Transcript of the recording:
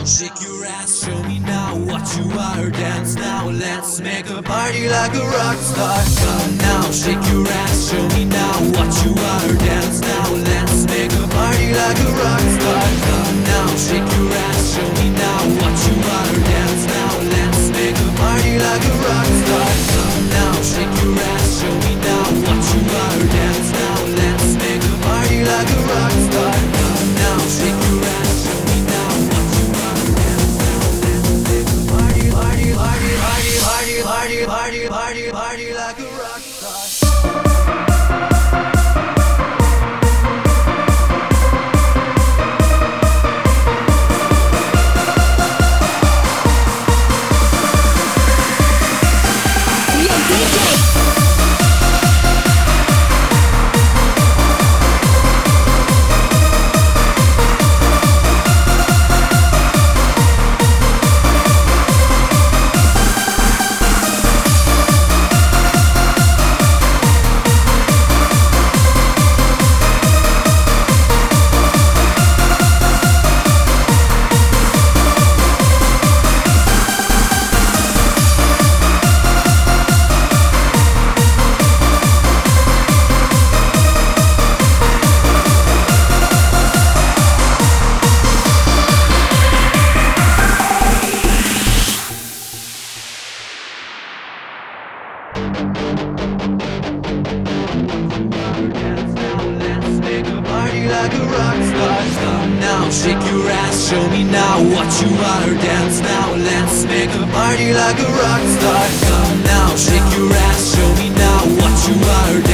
Shake your ass, show me now what you are. Dance now, let's make a party like a rock star. Come now, shake your ass, show me now what you are. Dance now, let's make a party like a rock star. Come now, shake your ass, show me now what you are. Dance now, let's make a party like a rock star. Come now, shake your ass, show me now what you are. Dance now, let's make a party like a rock star. Come now, shake your ass, show me now what you are. Dance now, let's make a party, party, party, party, party, party, party, party, party like a rock star. Like a rock star. Come now, shake your ass, show me now what you are. Dance now, let's make a party like a rock star. Come now, shake your ass, show me now what you are.